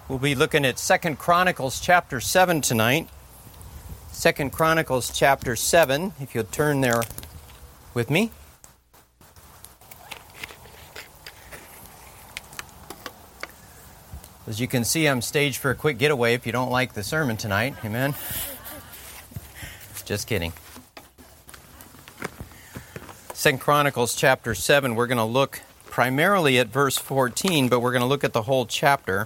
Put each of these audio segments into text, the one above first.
We'll be looking at 2 Chronicles chapter 7 tonight. 2 Chronicles chapter 7, if you'll turn there with me. As you can see, I'm staged for a quick getaway if you don't like the sermon tonight. Amen? Just kidding. 2 Chronicles chapter 7, we're going to look primarily at verse 14, but we're going to look at the whole chapter.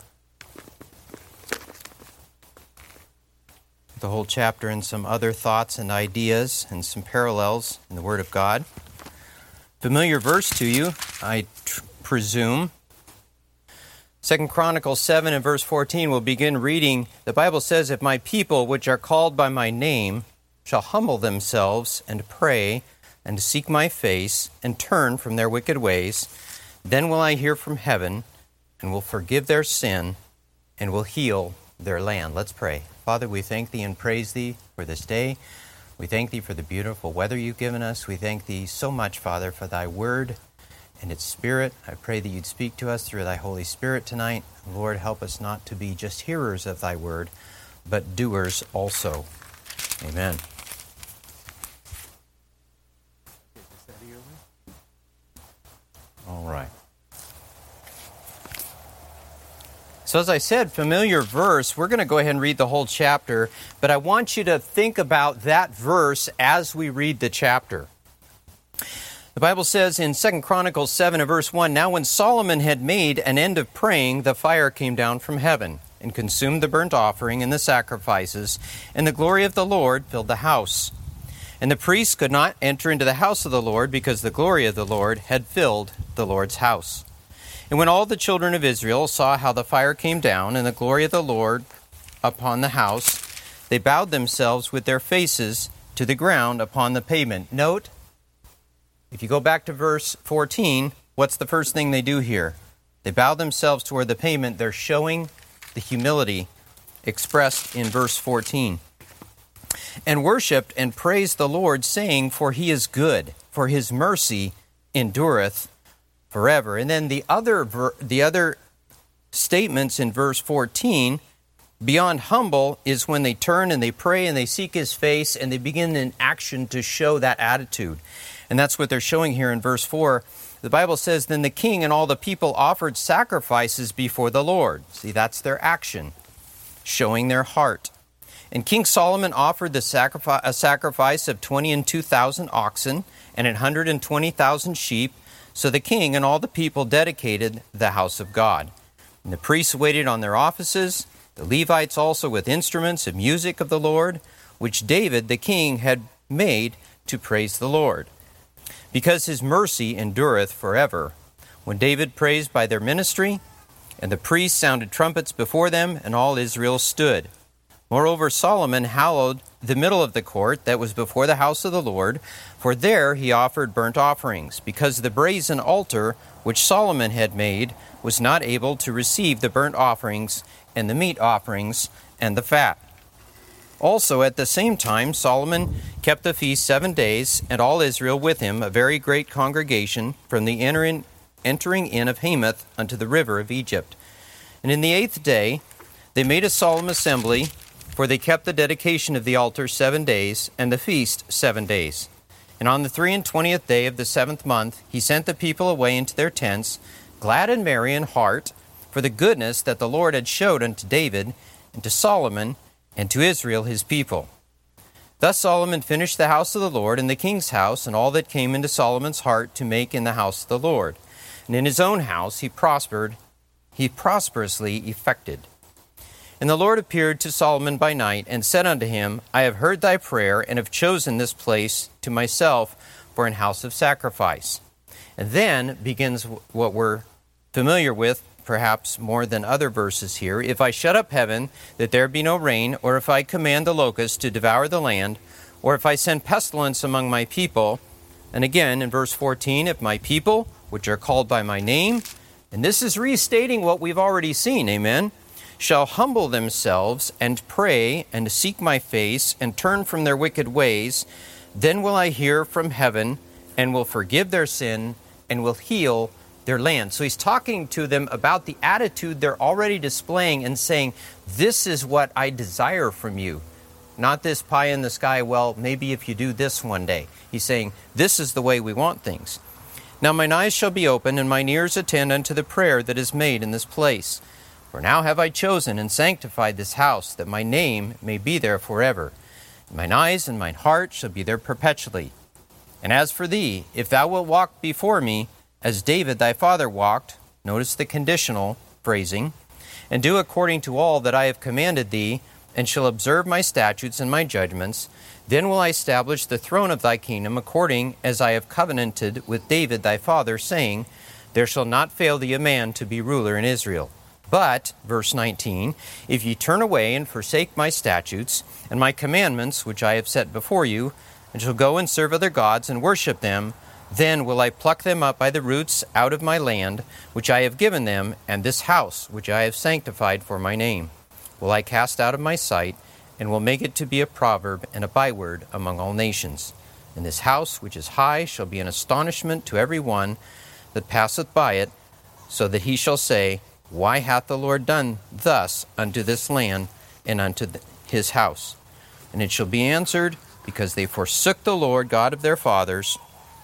The whole chapter and some other thoughts and ideas and some parallels in the Word of God. Familiar verse to you, I presume. 2 Chronicles 7 and verse 14, we'll begin reading. The Bible says, "If my people, which are called by my name, shall humble themselves and pray and seek my face and turn from their wicked ways, then will I hear from heaven and will forgive their sin and will heal their land." Let's pray. Father, we thank Thee and praise Thee for this day. We thank Thee for the beautiful weather You've given us. We thank Thee so much, Father, for Thy Word and its Spirit. I pray that You'd speak to us through Thy Holy Spirit tonight. Lord, help us not to be just hearers of Thy Word, but doers also. Amen. All right. So as I said, familiar verse, we're going to go ahead and read the whole chapter, but I want you to think about that verse as we read the chapter. The Bible says in 2 Chronicles 7 and verse 1, "Now when Solomon had made an end of praying, the fire came down from heaven and consumed the burnt offering and the sacrifices, and the glory of the Lord filled the house. And the priests could not enter into the house of the Lord because the glory of the Lord had filled the Lord's house. And when all the children of Israel saw how the fire came down and the glory of the Lord upon the house, they bowed themselves with their faces to the ground upon the pavement." Note, if you go back to verse 14, what's the first thing they do here? They bow themselves toward the pavement. They're showing the humility expressed in verse 14. "And worshipped and praised the Lord, saying, For He is good, for His mercy endureth forever." And then the other statements in verse 14, beyond humble, is when they turn and they pray and they seek His face and they begin in action to show that attitude. And that's what they're showing here in verse 4. The Bible says, "Then the king and all the people offered sacrifices before the Lord." See, that's their action, showing their heart. "And King Solomon offered a sacrifice of 22,000 oxen and 120,000 sheep. So the king and all the people dedicated the house of God. And the priests waited on their offices, the Levites also with instruments of music of the Lord, which David the king had made to praise the Lord, because His mercy endureth forever. When David praised by their ministry, and the priests sounded trumpets before them, and all Israel stood. Moreover, Solomon hallowed the middle of the court that was before the house of the Lord, for there he offered burnt offerings, because the brazen altar which Solomon had made was not able to receive the burnt offerings and the meat offerings and the fat. Also at the same time Solomon kept the feast 7 days, and all Israel with him, a very great congregation, from the entering in of Hamath unto the river of Egypt. And in the 8th day they made a solemn assembly, for they kept the dedication of the altar 7 days, and the feast 7 days. And on the 23rd day of the 7th month he sent the people away into their tents, glad and merry in heart, for the goodness that the Lord had showed unto David, and to Solomon, and to Israel his people. Thus Solomon finished the house of the Lord, and the king's house, and all that came into Solomon's heart to make in the house of the Lord. And in his own house he prosperously effected. And the Lord appeared to Solomon by night, and said unto him, I have heard thy prayer, and have chosen this place to myself for an house of sacrifice. And then begins what we're familiar with, perhaps more than other verses here. If I shut up heaven, that there be no rain, or if I command the locusts to devour the land, or if I send pestilence among my people. And again, in verse 14, if my people, which are called by my name, and this is restating what we've already seen, amen, shall humble themselves and pray and seek my face and turn from their wicked ways, then will I hear from heaven and will forgive their sin and will heal their land. So he's talking to them about the attitude they're already displaying and saying, this is what I desire from you. Not this pie in the sky, well, maybe if you do this one day. He's saying, this is the way we want things. Now mine eyes shall be open, and mine ears attend unto the prayer that is made in this place. For now have I chosen and sanctified this house, that my name may be there forever. And mine eyes and mine heart shall be there perpetually. And as for thee, if thou wilt walk before me, as David thy father walked, notice the conditional phrasing, and do according to all that I have commanded thee, and shall observe my statutes and my judgments, then will I establish the throne of thy kingdom according as I have covenanted with David thy father, saying, there shall not fail thee a man to be ruler in Israel. But, verse 19, if ye turn away and forsake my statutes and my commandments which I have set before you, and shall go and serve other gods and worship them, then will I pluck them up by the roots out of my land, which I have given them, and this house which I have sanctified for my name will I cast out of my sight, and will make it to be a proverb and a byword among all nations. And this house which is high shall be an astonishment to every one that passeth by it, so that he shall say, why hath the Lord done thus unto this land and unto his house? And it shall be answered, because they forsook the Lord God of their fathers,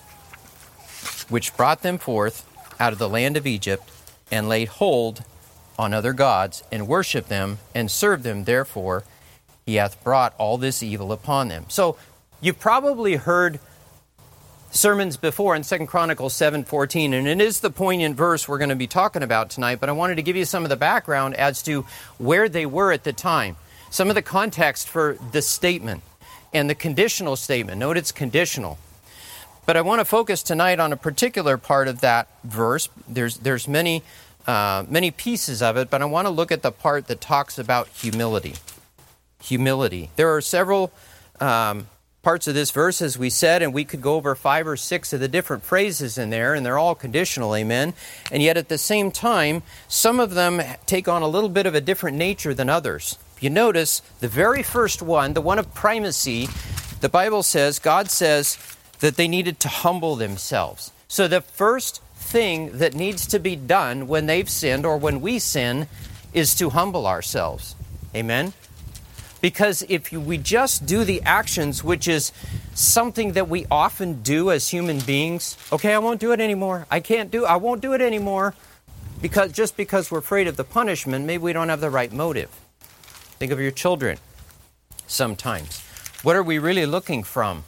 which brought them forth out of the land of Egypt, and laid hold on other gods, and worshipped them, and served them. Therefore he hath brought all this evil upon them. So you've probably heard sermons before in 2 Chronicles 7:14, and it is the poignant verse we're going to be talking about tonight, but I wanted to give you some of the background as to where they were at the time, some of the context for the statement, and the conditional statement. Note it's conditional. But I want to focus tonight on a particular part of that verse. There's many pieces of it, but I want to look at the part that talks about humility. Humility. There are several parts of this verse, as we said, and we could go over 5 or 6 of the different phrases in there, and they're all conditional, amen? And yet at the same time, some of them take on a little bit of a different nature than others. You notice the very first one, the one of primacy, the Bible says, God says that they needed to humble themselves. So the first thing that needs to be done when they've sinned or when we sin is to humble ourselves. Amen? Because if we just do the actions, which is something that we often do as human beings, okay, I won't do it anymore. I won't do it anymore, because we're afraid of the punishment, maybe we don't have the right motive. Think of your children sometimes. What are we really looking for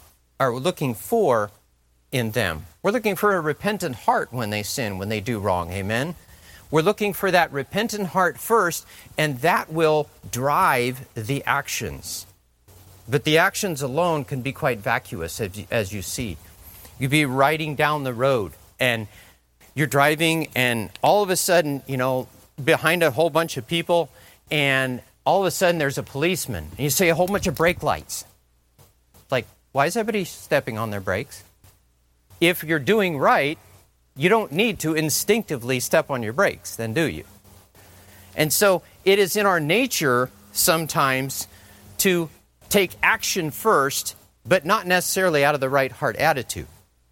in them? We're looking for a repentant heart when they sin, when they do wrong. Amen? We're looking for that repentant heart first, and that will drive the actions. But the actions alone can be quite vacuous, as you see. You'd be riding down the road, and you're driving, and all of a sudden, behind a whole bunch of people, and all of a sudden there's a policeman, and you see a whole bunch of brake lights. Like, why is everybody stepping on their brakes? If you're doing right, you don't need to instinctively step on your brakes, then do you? And so it is in our nature sometimes to take action first, but not necessarily out of the right heart attitude.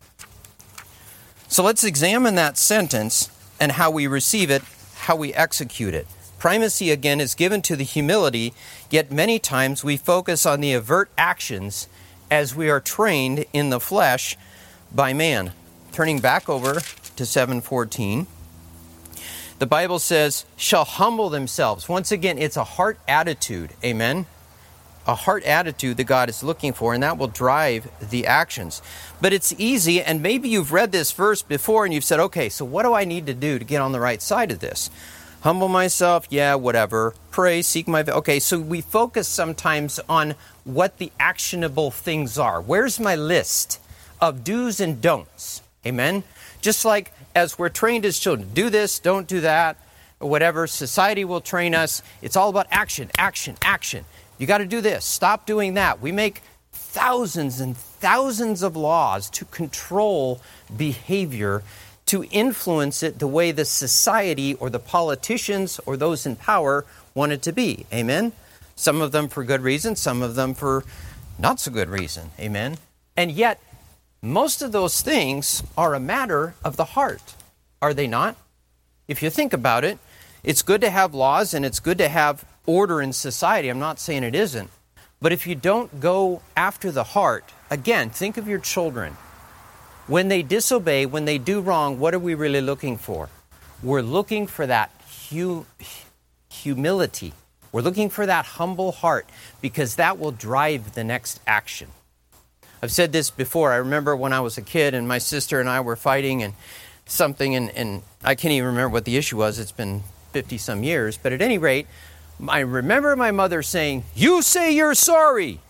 So let's examine that sentence and how we receive it, how we execute it. Primacy, again, is given to the humility, yet many times we focus on the overt actions as we are trained in the flesh by man. Turning back over to 7:14, the Bible says, shall humble themselves. Once again, it's a heart attitude, amen? A heart attitude that God is looking for, and that will drive the actions. But it's easy, and maybe you've read this verse before and you've said, okay, so what do I need to do to get on the right side of this? Humble myself, yeah, whatever. Pray, seek my... Okay, so we focus sometimes on what the actionable things are. Where's my list of do's and don'ts? Amen? Just like as we're trained as children, do this, don't do that, or whatever, society will train us. It's all about action, action, action. You got to do this, stop doing that. We make thousands and thousands of laws to control behavior, to influence it the way the society or the politicians or those in power want it to be. Amen? Some of them for good reason, some of them for not so good reason. Amen? And yet, most of those things are a matter of the heart. Are they not? If you think about it, it's good to have laws and it's good to have order in society. I'm not saying it isn't. But if you don't go after the heart, again, think of your children. When they disobey, when they do wrong, what are we really looking for? We're looking for that humility. We're looking for that humble heart, because that will drive the next action. I've said this before. I remember when I was a kid and my sister and I were fighting and something, and I can't even remember what the issue was. It's been 50-some years. But at any rate, I remember my mother saying, "You say you're sorry."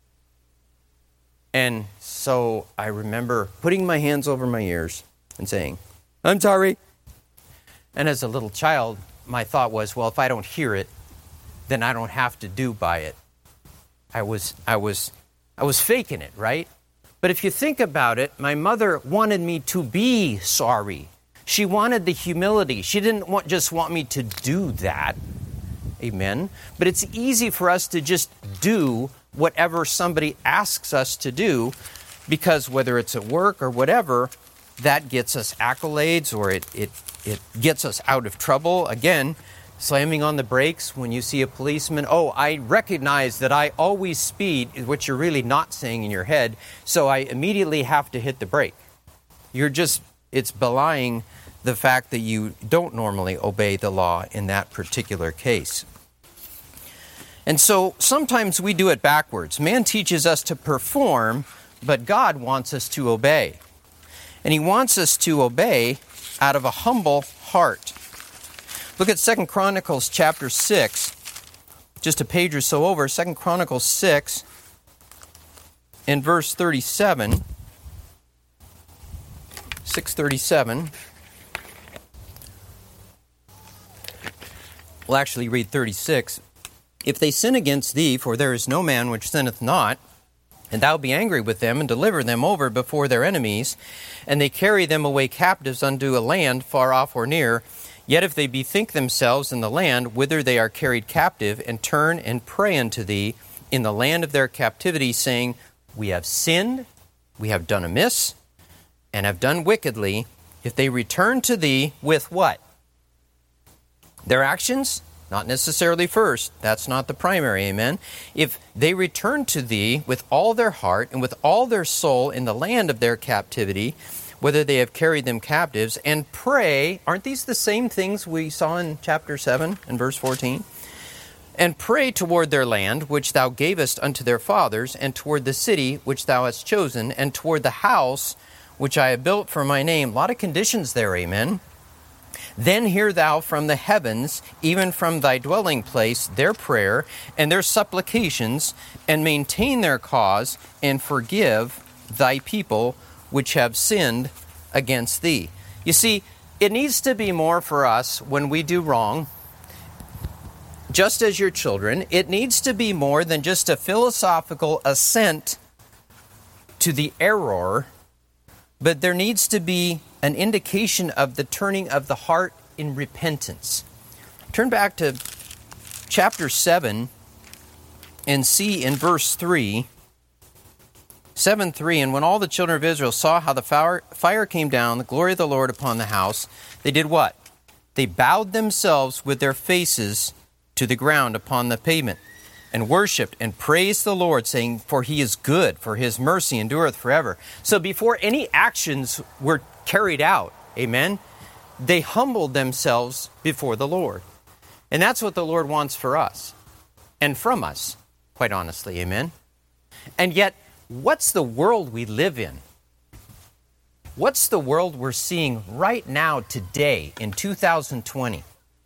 And so I remember putting my hands over my ears and saying, "I'm sorry." And as a little child, my thought was, well, if I don't hear it, then I don't have to do by it. I was faking it, right? But if you think about it, my mother wanted me to be sorry. She wanted the humility. She didn't just want me to do that. Amen. But it's easy for us to just do whatever somebody asks us to do, because whether it's at work or whatever, that gets us accolades, or it gets us out of trouble. Again, slamming on the brakes when you see a policeman. "Oh, I recognize that I always speed," which you're really not saying in your head, "so I immediately have to hit the brake." It's belying the fact that you don't normally obey the law in that particular case. And so sometimes we do it backwards. Man teaches us to perform, but God wants us to obey. And He wants us to obey out of a humble heart. Look at 2 Chronicles chapter 6, just a page or so over. 2 Chronicles 6 in verse 37. 6:37. We'll actually read 36. "If they sin against thee, for there is no man which sinneth not, and thou be angry with them, and deliver them over before their enemies, and they carry them away captives unto a land far off or near, yet if they bethink themselves in the land whither they are carried captive, and turn and pray unto thee in the land of their captivity, saying, We have sinned, we have done amiss, and have done wickedly, if they return to thee with" what? Their actions? Not necessarily first. That's not the primary, amen? "If they return to thee with all their heart and with all their soul in the land of their captivity, whether they have carried them captives, and pray," aren't these the same things we saw in chapter 7 and verse 14? "And pray toward their land, which thou gavest unto their fathers, and toward the city which thou hast chosen, and toward the house which I have built for my name." A lot of conditions there, amen? "Then hear thou from the heavens, even from thy dwelling place, their prayer and their supplications, and maintain their cause, and forgive thy people which have sinned against thee." You see, it needs to be more for us when we do wrong. Just as your children, it needs to be more than just a philosophical assent to the error, but there needs to be an indication of the turning of the heart in repentance. Turn back to chapter 7 and see in verse 3, 7:3, "And when all the children of Israel saw how the fire came down, the glory of the Lord upon the house, they did" what? "They bowed themselves with their faces to the ground upon the pavement, and worshipped and praised the Lord, saying, For He is good, for His mercy endureth forever." So before any actions were carried out, amen, they humbled themselves before the Lord. And that's what the Lord wants for us and from us, quite honestly, amen. And yet, what's the world we live in? What's the world we're seeing right now, today, in 2020?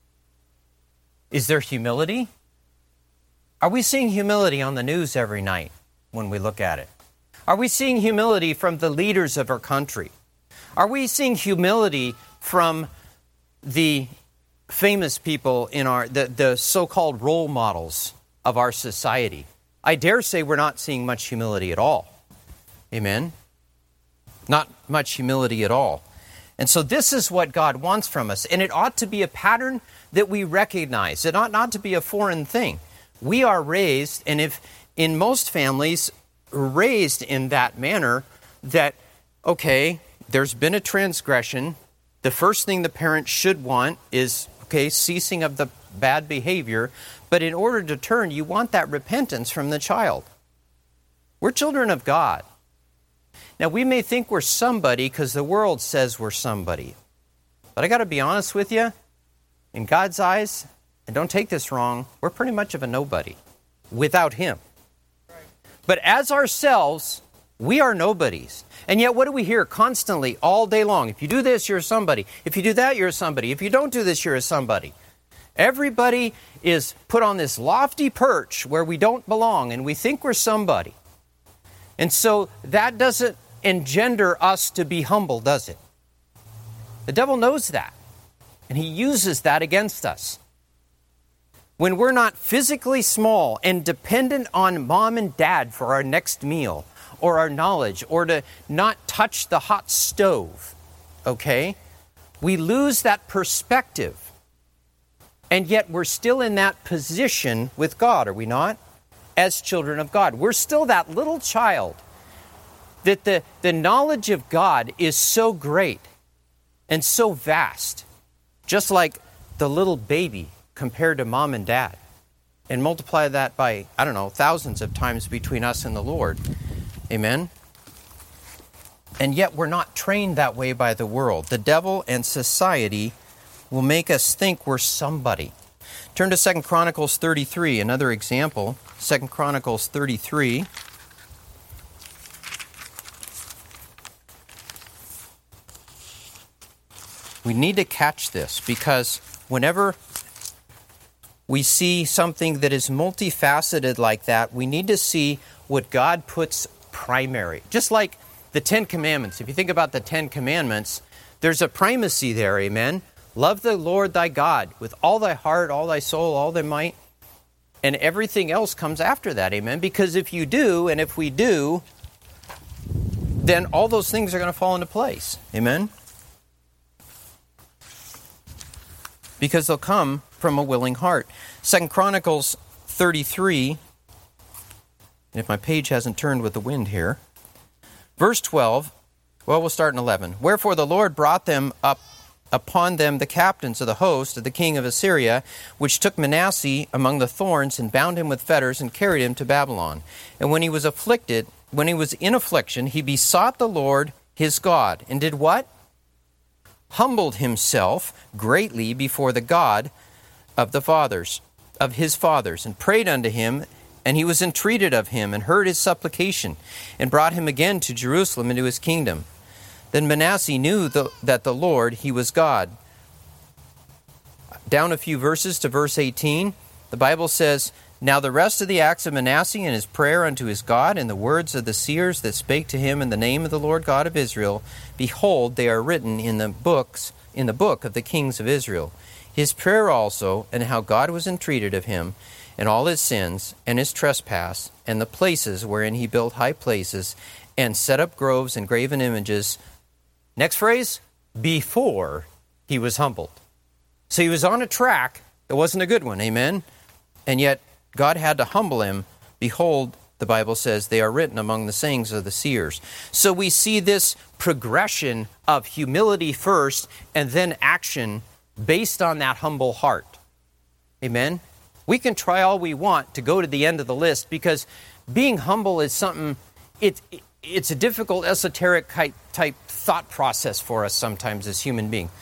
Is there humility? Are we seeing humility on the news every night when we look at it? Are we seeing humility from the leaders of our country? Are we seeing humility from the famous people in the so-called role models of our society? I dare say we're not seeing much humility at all. Amen? Not much humility at all. And so this is what God wants from us. And it ought to be a pattern that we recognize. It ought not to be a foreign thing. We are raised, and if in most families, raised in that manner that, okay, there's been a transgression, The first thing the parent should want is, ceasing of the bad behavior. But in order to turn, you want that repentance from the child. We're children of God. Now, we may think we're somebody because the world says we're somebody. But I got to be honest with you, in God's eyes, and don't take this wrong, we're pretty much of a nobody without Him. But as ourselves, we are nobodies. And yet what do we hear constantly all day long? If you do this, you're somebody. If you do that, you're somebody. If you don't do this, you're a somebody. Everybody is put on this lofty perch where we don't belong and we think we're somebody. And so that doesn't engender us to be humble, does it? The devil knows that. And he uses that against us. When we're not physically small and dependent on mom and dad for our next meal or our knowledge or to not touch the hot stove, we lose that perspective. And yet we're still in that position with God, are we not? As children of God. We're still that little child that the knowledge of God is so great and so vast. Just like the little baby compared to mom and dad. And multiply that by, thousands of times between us and the Lord. Amen? And yet we're not trained that way by the world. The devil and society will make us think we're somebody. Turn to 2 Chronicles 33, another example. 2 Chronicles 33. We need to catch this because whenever we see something that is multifaceted like that, we need to see what God puts primary. Just like the Ten Commandments. If you think about the Ten Commandments, there's a primacy there, amen? Love the Lord thy God with all thy heart, all thy soul, all thy might. And everything else comes after that, amen? Because if you do, and if we do, then all those things are going to fall into place, amen? Because they'll come from a willing heart. 2 Chronicles 33, and if my page hasn't turned with the wind here, verse 12, we'll start in 11. Wherefore the Lord brought them up upon them the captains of the host of the king of Assyria, which took Manasseh among the thorns, and bound him with fetters, and carried him to Babylon. And when he was in affliction, he besought the Lord his God, and did what? Humbled himself greatly before the God of his fathers, and prayed unto him, and he was entreated of him, and heard his supplication, and brought him again to Jerusalem into his kingdom. Then Manasseh knew that the Lord, he was God. Down a few verses to verse 18, the Bible says, Now the rest of the acts of Manasseh and his prayer unto his God, and the words of the seers that spake to him in the name of the Lord God of Israel, behold, they are written in the book of the kings of Israel. His prayer also, and how God was entreated of him, and all his sins, and his trespass, and the places wherein he built high places, and set up groves and graven images. Next phrase, before he was humbled. So he was on a track that wasn't a good one, amen? And yet God had to humble him. Behold, the Bible says, they are written among the sayings of the seers. So we see this progression of humility first and then action based on that humble heart. Amen? We can try all we want to go to the end of the list because being humble is something, it's a difficult esoteric type thought process for us sometimes as human beings.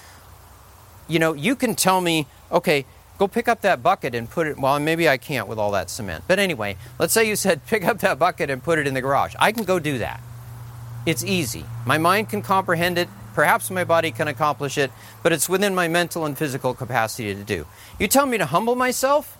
You can tell me, okay, go pick up that bucket and put it, well, maybe I can't with all that cement. But anyway, let's say you said, pick up that bucket and put it in the garage. I can go do that. It's easy. My mind can comprehend it. Perhaps my body can accomplish it, but it's within my mental and physical capacity to do. You tell me to humble myself?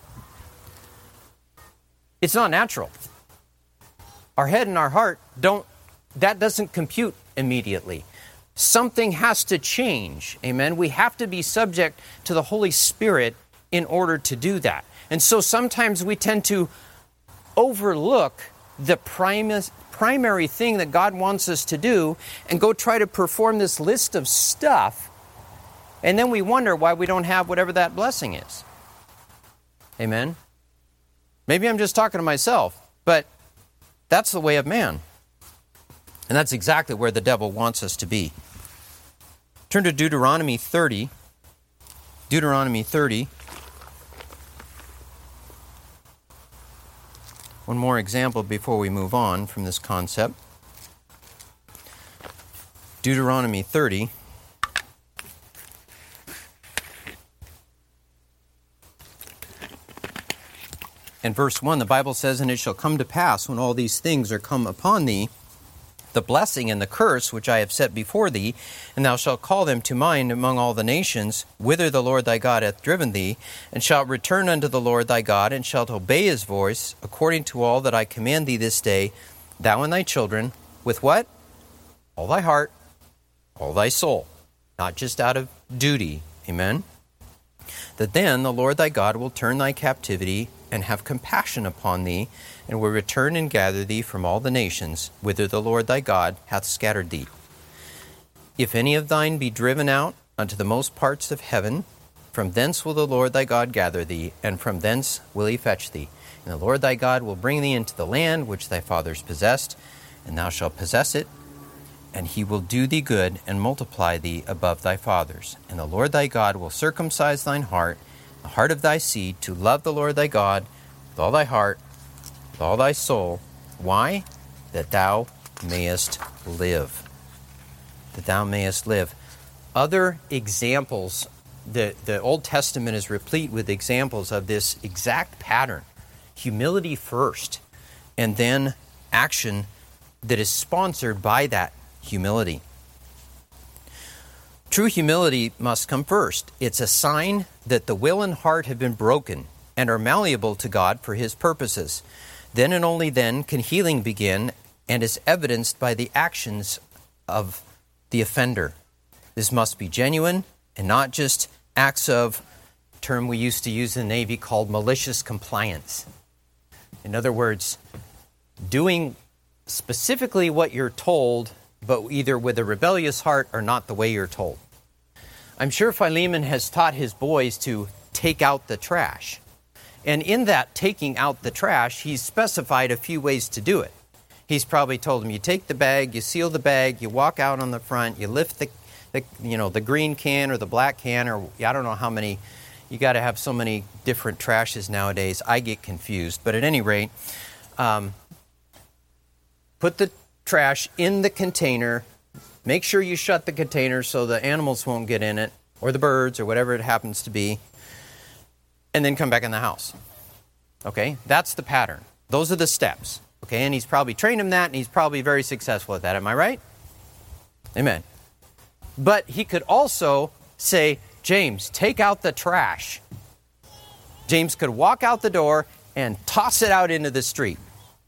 It's not natural. Our head and our heart that doesn't compute immediately. Something has to change, amen? We have to be subject to the Holy Spirit in order to do that. And so sometimes we tend to overlook the primary thing that God wants us to do and go try to perform this list of stuff, and then we wonder why we don't have whatever that blessing is. Amen? Maybe I'm just talking to myself, but that's the way of man. And that's exactly where the devil wants us to be. Turn to Deuteronomy 30. Deuteronomy 30. One more example before we move on from this concept. Deuteronomy 30. In verse 1, the Bible says, "And it shall come to pass, when all these things are come upon thee, the blessing and the curse which I have set before thee, and thou shalt call them to mind among all the nations, whither the Lord thy God hath driven thee, and shalt return unto the Lord thy God, and shalt obey his voice, according to all that I command thee this day, thou and thy children," with what? All thy heart, all thy soul, not just out of duty. Amen? "That then the Lord thy God will turn thy captivity, and have compassion upon thee, and will return and gather thee from all the nations, whither the Lord thy God hath scattered thee. If any of thine be driven out unto the most parts of heaven, from thence will the Lord thy God gather thee, and from thence will he fetch thee. And the Lord thy God will bring thee into the land which thy fathers possessed, and thou shalt possess it, and he will do thee good, and multiply thee above thy fathers. And the Lord thy God will circumcise thine heart, the heart of thy seed, to love the Lord thy God with all thy heart, with all thy soul." Why? "That thou mayest live." That thou mayest live. Other examples, the Old Testament is replete with examples of this exact pattern. Humility first, and then action that is sponsored by that humility. True humility must come first. It's a sign that the will and heart have been broken and are malleable to God for his purposes. Then and only then can healing begin, and is evidenced by the actions of the offender. This must be genuine and not just acts of, a term we used to use in the Navy called malicious compliance. In other words, doing specifically what you're told, but either with a rebellious heart or not the way you're told. I'm sure Philemon has taught his boys to take out the trash. And in that taking out the trash, he's specified a few ways to do it. He's probably told them, you take the bag, you seal the bag, you walk out on the front, you lift the green can or the black can, or I don't know how many. You got to have so many different trashes nowadays. I get confused. But at any rate, put the trash in the container. Make sure you shut the container so the animals won't get in it, or the birds, or whatever it happens to be, and then come back in the house. Okay? That's the pattern. Those are the steps. Okay? And he's probably trained him that, and he's probably very successful at that. Am I right? Amen. But he could also say, James, take out the trash. James could walk out the door and toss it out into the street.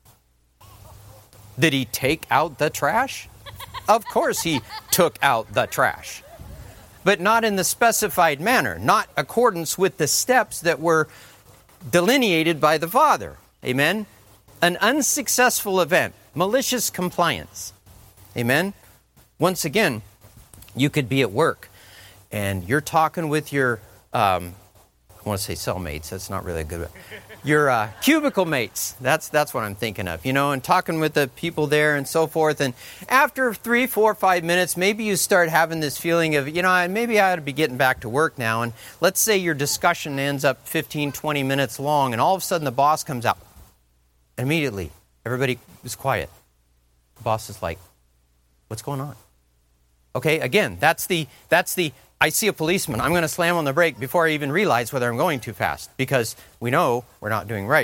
Did he take out the trash? Of course he took out the trash. But not in the specified manner, not accordance with the steps that were delineated by the Father. Amen? An unsuccessful event, malicious compliance. Amen? Once again, you could be at work and you're talking with your, I want to say cellmates, that's not really a good one. Your cubicle mates, that's what I'm thinking of, and talking with the people there and so forth. And after 3, 4, 5 minutes, maybe you start having this feeling of, maybe I ought to be getting back to work now. And let's say your discussion ends up 15, 20 minutes long, and all of a sudden the boss comes out. Immediately, everybody is quiet. The boss is like, what's going on? Okay, again, that's the I see a policeman, I'm going to slam on the brake before I even realize whether I'm going too fast, because we know we're not doing right.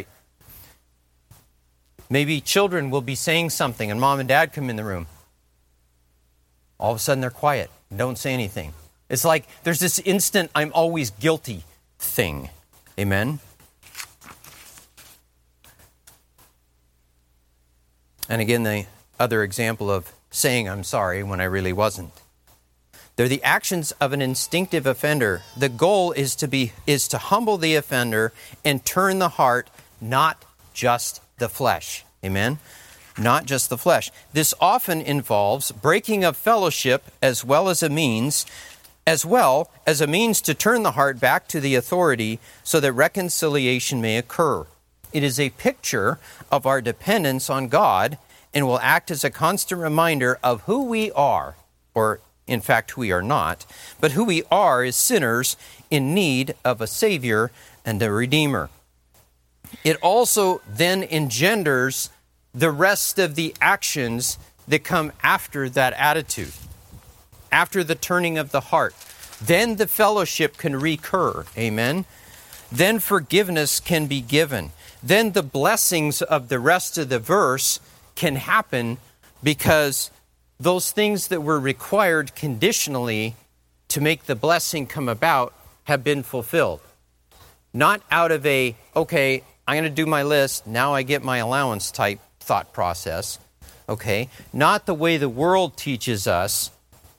Maybe children will be saying something and mom and dad come in the room. All of a sudden they're quiet, don't say anything. It's like there's this instant I'm always guilty thing. Amen? And again, the other example of saying I'm sorry when I really wasn't. They're the actions of an instinctive offender. The goal is to humble the offender and turn the heart, not just the flesh. Amen? Not just the flesh. This often involves breaking of fellowship as well as a means to turn the heart back to the authority so that reconciliation may occur. It is a picture of our dependence on God and will act as a constant reminder of who we are, or in fact, who we are not, but who we are as sinners in need of a Savior and a Redeemer. It also then engenders the rest of the actions that come after that attitude, after the turning of the heart. Then the fellowship can recur. Amen. Then forgiveness can be given. Then the blessings of the rest of the verse can happen because those things that were required conditionally to make the blessing come about have been fulfilled. Not out of a, okay, I'm going to do my list, now I get my allowance type thought process. Okay? Not the way the world teaches us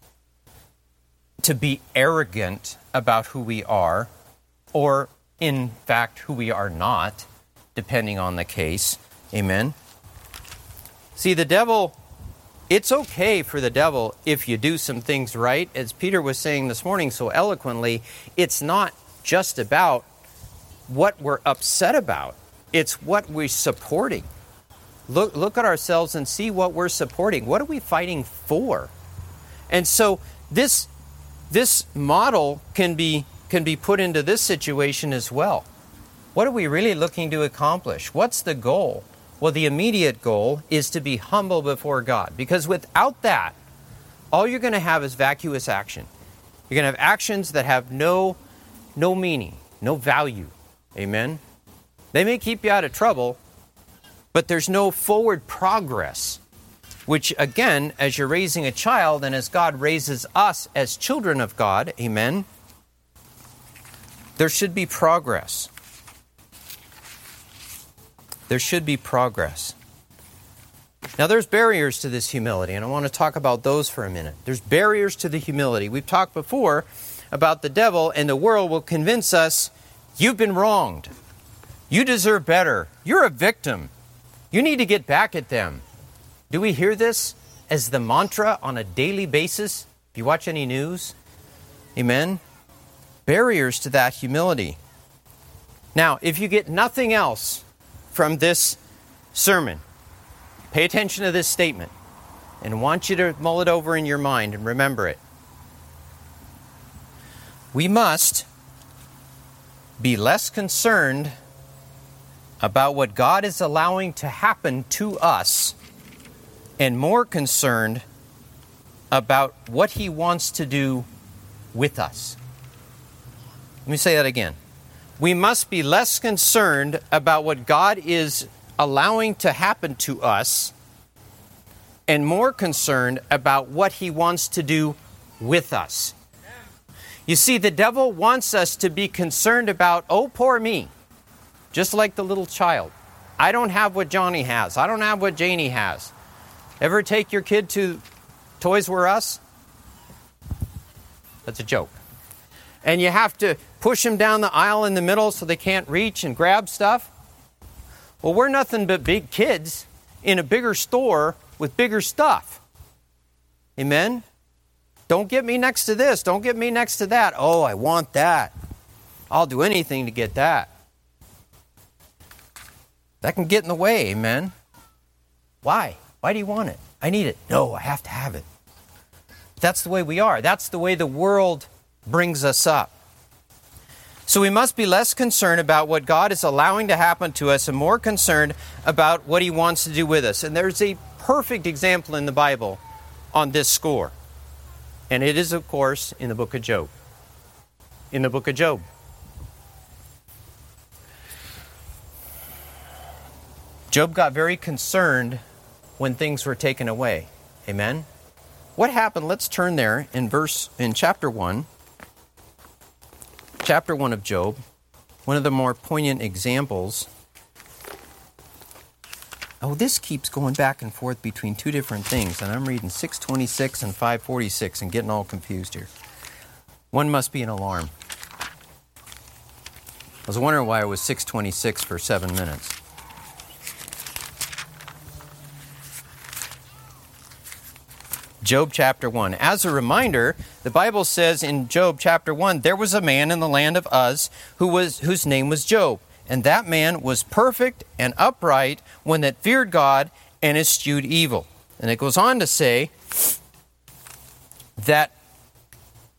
to be arrogant about who we are, or in fact who we are not, depending on the case. Amen? See, the devil, it's okay for the devil if you do some things right. As Peter was saying this morning so eloquently, it's not just about what we're upset about. It's what we're supporting. Look at ourselves and see what we're supporting. What are we fighting for? And so this model can be put into this situation as well. What are we really looking to accomplish? What's the goal? Well, the immediate goal is to be humble before God. Because without that, all you're going to have is vacuous action. You're going to have actions that have no meaning, no value. Amen? They may keep you out of trouble, but there's no forward progress. Which, again, as you're raising a child and as God raises us as children of God, amen, there should be progress. There should be progress. Now, there's barriers to this humility, and I want to talk about those for a minute. There's barriers to the humility. We've talked before about the devil, and the world will convince us, you've been wronged. You deserve better. You're a victim. You need to get back at them. Do we hear this as the mantra on a daily basis? If you watch any news, amen? Barriers to that humility. Now, if you get nothing else from this sermon, pay attention to this statement, and I want you to mull it over in your mind and remember it. We must be less concerned about what God is allowing to happen to us and more concerned about what He wants to do with us. Let me say that again. We must be less concerned about what God is allowing to happen to us and more concerned about what He wants to do with us. You see, the devil wants us to be concerned about, oh, poor me, just like the little child. I don't have what Johnny has. I don't have what Janie has. Ever take your kid to Toys R Us? That's a joke. And you have to push them down the aisle in the middle so they can't reach and grab stuff? Well, we're nothing but big kids in a bigger store with bigger stuff. Amen? Don't get me next to this. Don't get me next to that. Oh, I want that. I'll do anything to get that. That can get in the way, amen? Why? Why do you want it? I need it. No, I have to have it. That's the way we are. That's the way the world brings us up. So we must be less concerned about what God is allowing to happen to us and more concerned about what He wants to do with us. And there's a perfect example in the Bible on this score. And it is, of course, in the book of Job. In the book of Job. Job got very concerned when things were taken away. Amen? What happened? Let's turn there in chapter 1. Chapter 1 of Job. One of the more poignant examples. Oh, this keeps going back and forth between two different things, and I'm reading 626 and 546 and getting all confused here. One must be an alarm. I was wondering why it was 626 for 7 minutes. Job chapter 1. As a reminder, the Bible says in Job chapter 1, there was a man in the land of Uz whose name was Job. And that man was perfect and upright, one that feared God and eschewed evil. And it goes on to say that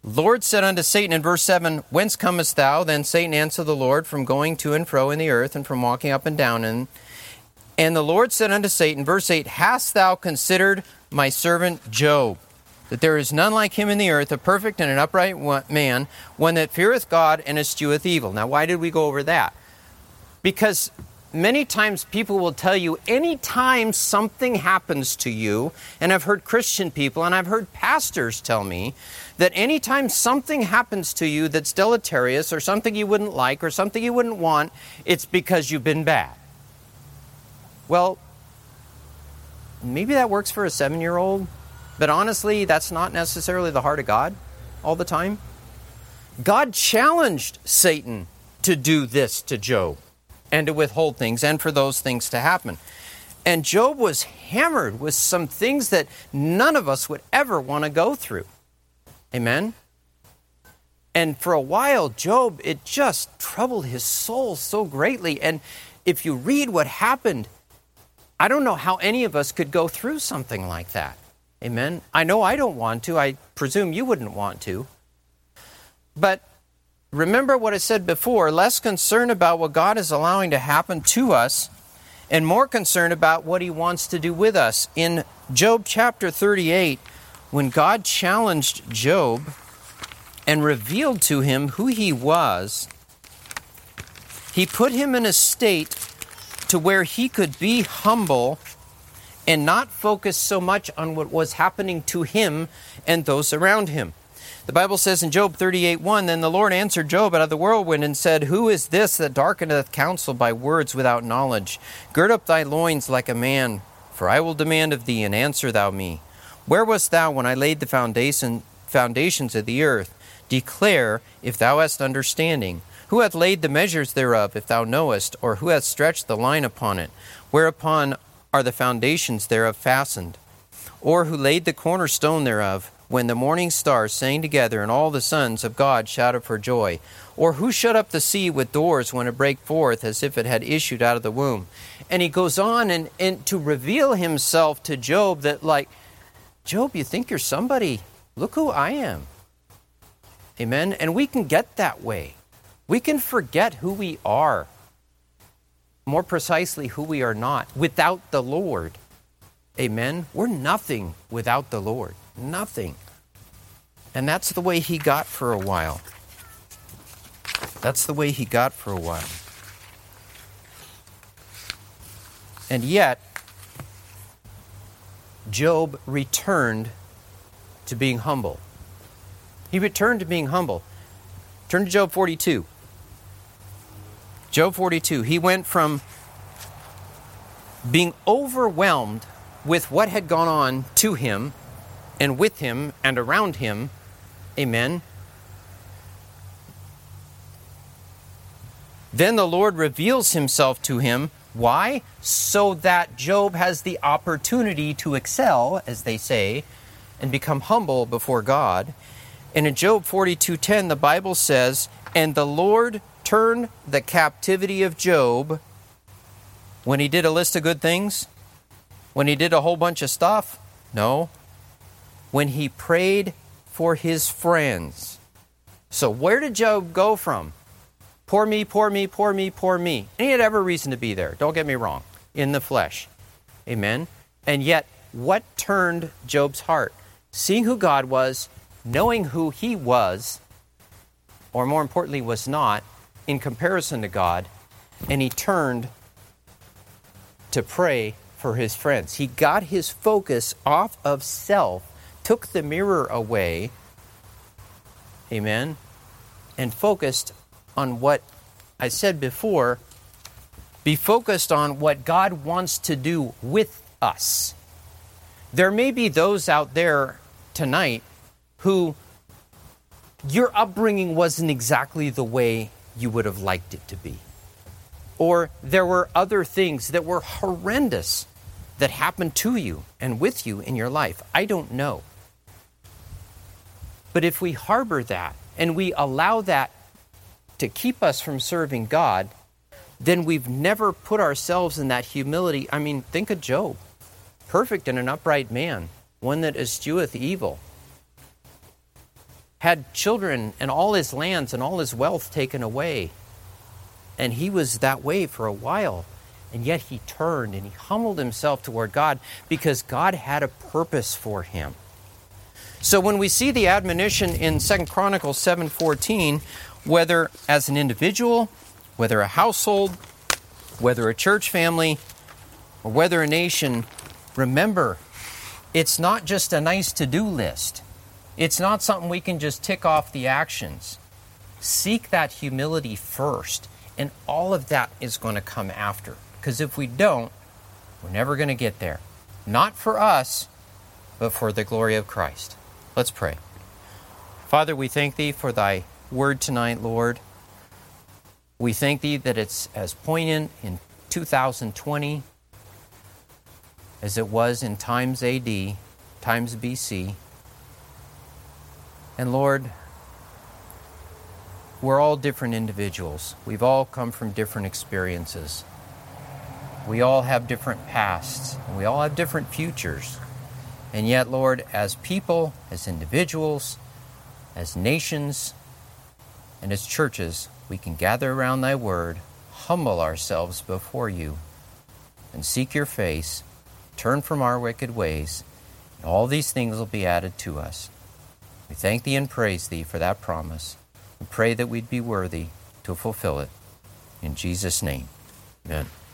Lord said unto Satan in verse 7, Whence comest thou? Then Satan answered the Lord, From going to and fro in the earth, and from walking up and down in. And the Lord said unto Satan, verse 8, Hast thou considered my servant Job, that there is none like him in the earth, a perfect and an upright man, one that feareth God and escheweth evil. Now, why did we go over that? Because many times people will tell you, anytime something happens to you, and I've heard Christian people and I've heard pastors tell me, that anytime something happens to you that's deleterious or something you wouldn't like or something you wouldn't want, it's because you've been bad. Well, maybe that works for a 7-year-old, but honestly, that's not necessarily the heart of God all the time. God challenged Satan to do this to Job and to withhold things and for those things to happen. And Job was hammered with some things that none of us would ever want to go through. Amen? And for a while, Job, it just troubled his soul so greatly. And if you read what happened, I don't know how any of us could go through something like that. Amen? I know I don't want to. I presume you wouldn't want to. But remember what I said before, less concerned about what God is allowing to happen to us and more concerned about what He wants to do with us. In Job chapter 38, when God challenged Job and revealed to him who he was, He put him in a state to where he could be humble and not focus so much on what was happening to him and those around him. The Bible says in Job 38:1, Then the Lord answered Job out of the whirlwind and said, Who is this that darkeneth counsel by words without knowledge? Gird up thy loins like a man, for I will demand of thee, and answer thou me. Where wast thou when I laid the foundations of the earth? Declare, if thou hast understanding. Who hath laid the measures thereof, if thou knowest? Or who hath stretched the line upon it? Whereupon are the foundations thereof fastened? Or who laid the cornerstone thereof, when the morning stars sang together, and all the sons of God shouted for joy? Or who shut up the sea with doors when it brake forth, as if it had issued out of the womb? And he goes on and to reveal himself to Job that, like, Job, you think you're somebody. Look who I am. Amen? And we can get that way. We can forget who we are. More precisely, who we are not without the Lord. Amen? We're nothing without the Lord. Nothing. And that's the way he got for a while. That's the way he got for a while. And yet, Job returned to being humble. He returned to being humble. Turn to Job 42. Job 42. He went from being overwhelmed with what had gone on to him and with him and around him. Amen. Then the Lord reveals himself to him. Why? So that Job has the opportunity to excel, as they say, and become humble before God. And in Job 42:10, the Bible says, And the Lord turned the captivity of Job when he did a list of good things? When he did a whole bunch of stuff? No. When he prayed for his friends. So where did Job go from? Poor me, poor me, poor me, poor me. And he had every reason to be there, don't get me wrong, in the flesh. Amen? And yet, what turned Job's heart? Seeing who God was, knowing who he was, or more importantly was not, in comparison to God, and he turned to pray for his friends. He got his focus off of self, took the mirror away, amen, and focused on what I said before, be focused on what God wants to do with us. There may be those out there tonight who your upbringing wasn't exactly the way you would have liked it to be. Or there were other things that were horrendous that happened to you and with you in your life. I don't know. But if we harbor that and we allow that to keep us from serving God, then we've never put ourselves in that humility. I mean, think of Job. Perfect and an upright man, one that escheweth evil. had children and all his lands and all his wealth taken away. And he was that way for a while. And yet he turned and he humbled himself toward God because God had a purpose for him. So when we see the admonition in 2 Chronicles 7:14, whether as an individual, whether a household, whether a church family, or whether a nation, remember, it's not just a nice to-do list. It's not something we can just tick off the actions. Seek that humility first, and all of that is going to come after. Because if we don't, we're never going to get there. Not for us, but for the glory of Christ. Let's pray. Father, we thank Thee for Thy word tonight, Lord. We thank Thee that it's as poignant in 2020 as it was in times AD, times BC. And Lord, we're all different individuals. We've all come from different experiences. We all have different pasts, and we all have different futures. And yet, Lord, as people, as individuals, as nations, and as churches, we can gather around Thy word, humble ourselves before You, and seek Your face, turn from our wicked ways, and all these things will be added to us. We thank Thee and praise Thee for that promise, and pray that we'd be worthy to fulfill it. In Jesus' name, amen.